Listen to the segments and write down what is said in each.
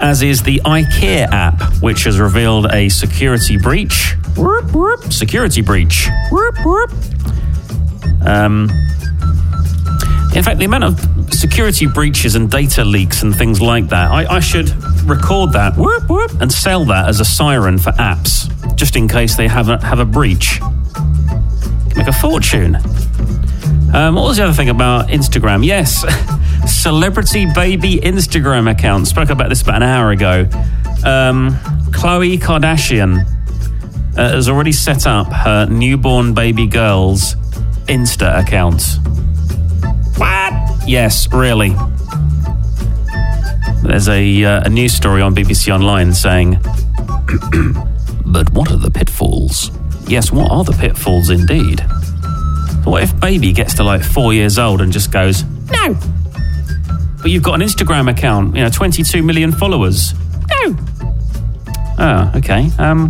as is the IKEA app, which has revealed a security breach. Security breach. In fact, the amount of security breaches and data leaks and things like that, I should record that and sell that as a siren for apps, just in case they have a breach. Can make a fortune. What was the other thing about Instagram? Yes, celebrity baby Instagram account. Spoke about this about an hour ago. Khloe Kardashian has already set up her newborn baby girl's Insta account. What? Yes, really. There's a news story on BBC Online saying, but what are the pitfalls? Yes, what are the pitfalls indeed? So what if baby gets to like 4 years old and just goes, no. But you've got an Instagram account, 22 million followers. No. Oh, okay.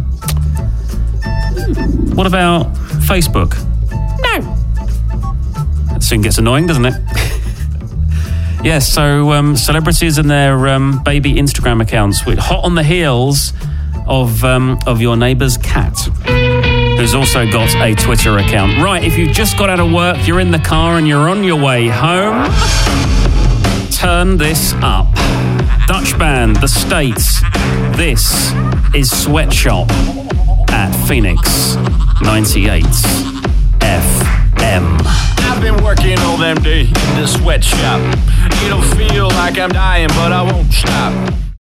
What about Facebook? No. That soon gets annoying, doesn't it? Yes, so celebrities and their baby Instagram accounts, hot on the heels of your neighbour's cat, who's also got a Twitter account. Right, if you just got out of work, you're in the car and you're on your way home, turn this up. Dutch band, The States. This is Sweatshop at Phoenix 98 FM. I've been working all them day in the sweatshop. It'll feel like I'm dying, but I won't stop.